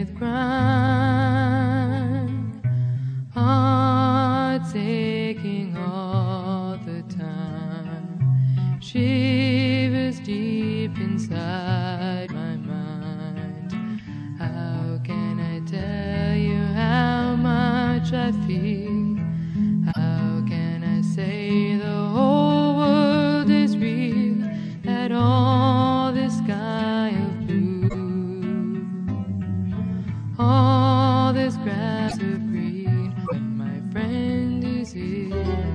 with crying, hearts aching all the time, shivers deep inside my mind. How can I tell you how much I feel? How can I say the whole world is real? That all this sky of blue, all this grass of green, when my friend is here.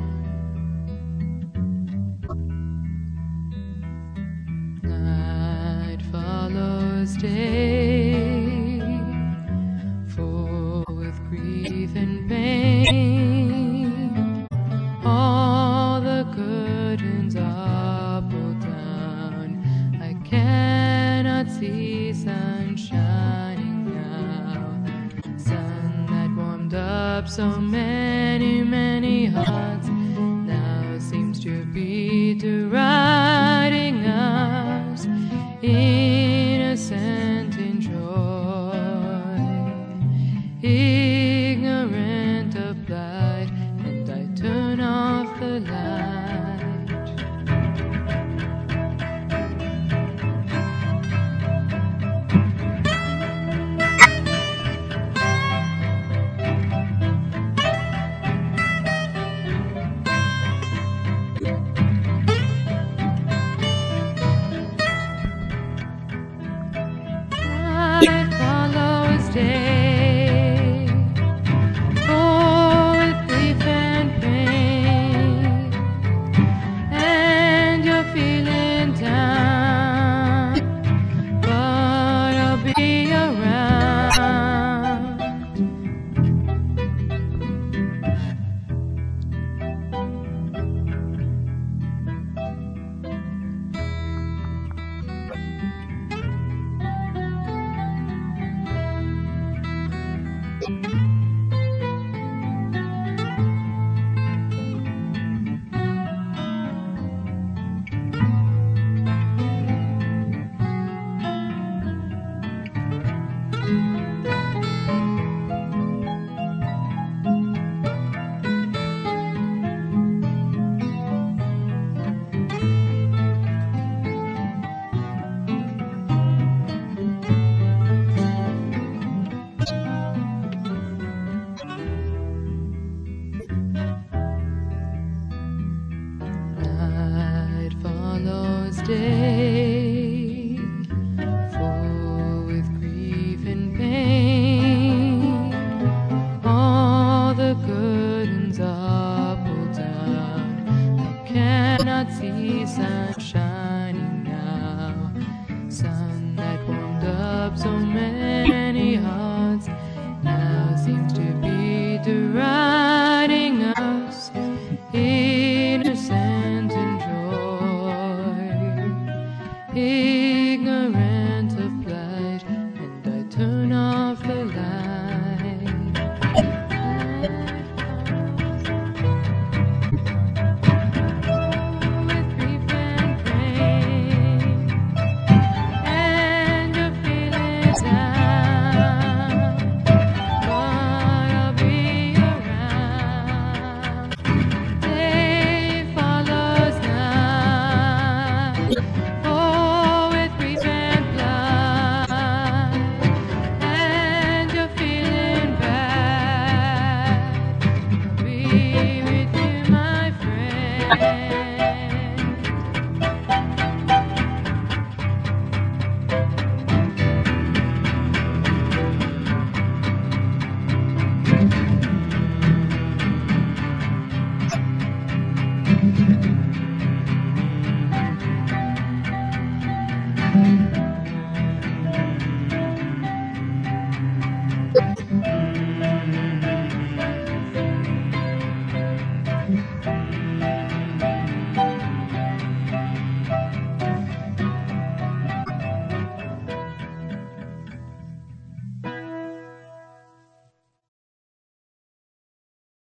Night follows day, full with grief and pain. All the curtains are pulled down. I cannot see sun shining now. Sun that warmed up so many, many hearts now seems to be deriding us, innocent in joy, ignorant of blight, and I turn off the light. Night follows day, full with grief and pain, and you're feeling down, but I'll be around. Night follows day, full with grief and pain. All the curtains are pulled down. I cannot see sun shining now. Sun that warmed up so many hearts now seems to be deriding us, innocent in joy, ignorant of blight, and I turn off the light. With grief and pain, and you're feeling down, but I'll be around. Day follows night, oh, with grief and blood, and you're feeling bad. I'll be with you, my friend.